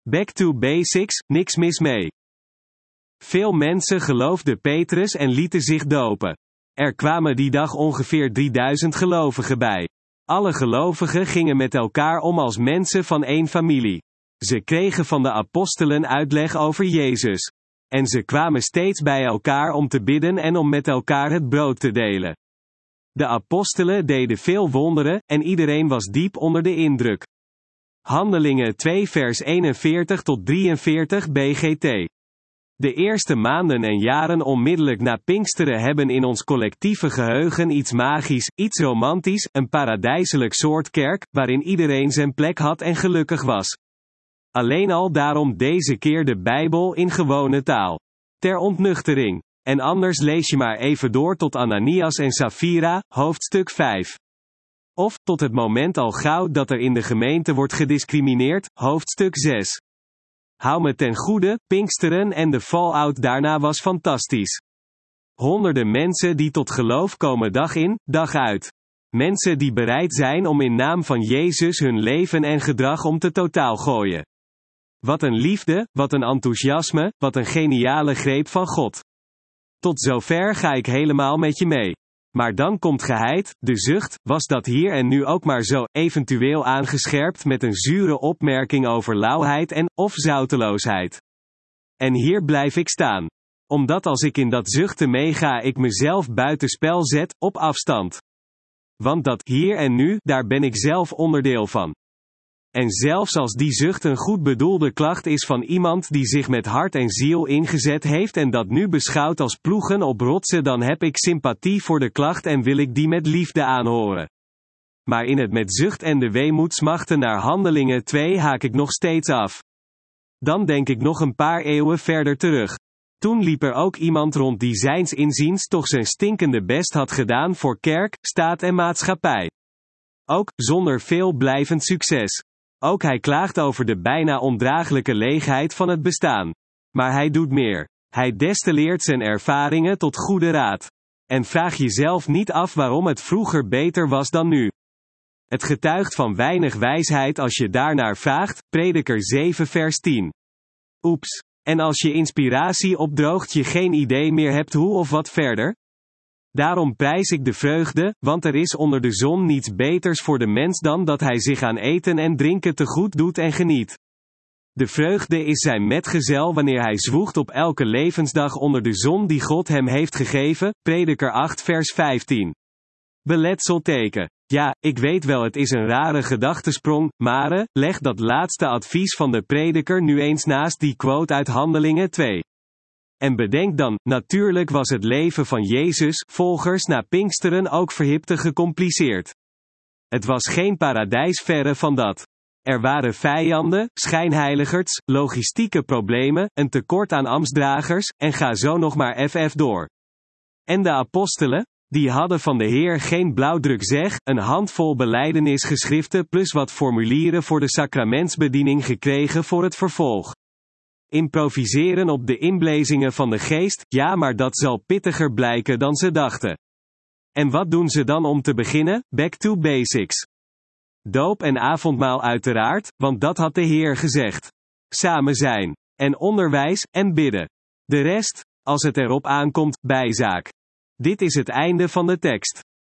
Back to basics, niks mis mee. Veel mensen geloofden Petrus en lieten zich dopen. Er kwamen die dag ongeveer 3000 gelovigen bij. Alle gelovigen gingen met elkaar om als mensen van één familie. Ze kregen van de apostelen uitleg over Jezus. En ze kwamen steeds bij elkaar om te bidden en om met elkaar het brood te delen. De apostelen deden veel wonderen, en iedereen was diep onder de indruk. Handelingen 2 vers 41 tot 43 BGT. De eerste maanden en jaren onmiddellijk na Pinksteren hebben in ons collectieve geheugen iets magisch, iets romantisch, een paradijselijk soort kerk, waarin iedereen zijn plek had en gelukkig was. Alleen al daarom deze keer de Bijbel in gewone taal. Ter ontnuchtering. En anders lees je maar even door tot Ananias en Safira, hoofdstuk 5. Of, tot het moment al gauw dat er in de gemeente wordt gediscrimineerd, hoofdstuk 6. Hou me ten goede, Pinksteren en de fallout daarna was fantastisch. Honderden mensen die tot geloof komen dag in, dag uit. Mensen die bereid zijn om in naam van Jezus hun leven en gedrag om te totaal gooien. Wat een liefde, wat een enthousiasme, wat een geniale greep van God. Tot zover ga ik helemaal met je mee. Maar dan komt geheid, de zucht, was dat hier en nu ook maar zo, eventueel aangescherpt met een zure opmerking over lauwheid en, of zouteloosheid. En hier blijf ik staan. Omdat als ik in dat zuchten meega ik mezelf buitenspel zet, op afstand. Want dat, hier en nu, daar ben ik zelf onderdeel van. En zelfs als die zucht een goed bedoelde klacht is van iemand die zich met hart en ziel ingezet heeft en dat nu beschouwt als ploegen op rotsen, dan heb ik sympathie voor de klacht en wil ik die met liefde aanhoren. Maar in het met zucht en de weemoed smachten naar Handelingen 2 haak ik nog steeds af. Dan denk ik nog een paar eeuwen verder terug. Toen liep er ook iemand rond die zijns inziens toch zijn stinkende best had gedaan voor kerk, staat en maatschappij. Ook, zonder veel blijvend succes. Ook hij klaagt over de bijna ondraaglijke leegheid van het bestaan. Maar hij doet meer. Hij destilleert zijn ervaringen tot goede raad. En vraag jezelf niet af waarom het vroeger beter was dan nu. Het getuigt van weinig wijsheid als je daarnaar vraagt, Prediker 7 vers 10. Oeps. En als je inspiratie opdroogt je geen idee meer hebt hoe of wat verder? Daarom prijs ik de vreugde, want er is onder de zon niets beters voor de mens dan dat hij zich aan eten en drinken te goed doet en geniet. De vreugde is zijn metgezel wanneer hij zwoegt op elke levensdag onder de zon die God hem heeft gegeven, Prediker 8 vers 15. Beletselteken. Ja, ik weet wel het is een rare gedachtesprong, maar leg dat laatste advies van de prediker nu eens naast die quote uit Handelingen 2. En bedenk dan, natuurlijk was het leven van Jezus' volgers na Pinksteren ook verhipte gecompliceerd. Het was geen paradijs, verre van dat. Er waren vijanden, schijnheiligers, logistieke problemen, een tekort aan ambtsdragers, en ga zo nog maar ff door. En de apostelen? Die hadden van de Heer geen blauwdruk zeg, een handvol belijdenisgeschriften plus wat formulieren voor de sacramentsbediening gekregen voor het vervolg. Improviseren op de inblezingen van de geest, ja maar dat zal pittiger blijken dan ze dachten. En wat doen ze dan om te beginnen? Back to basics. Doop en avondmaal uiteraard, want dat had de Heer gezegd. Samen zijn. En onderwijs, en bidden. De rest, als het erop aankomt, bijzaak. Dit is het einde van de tekst.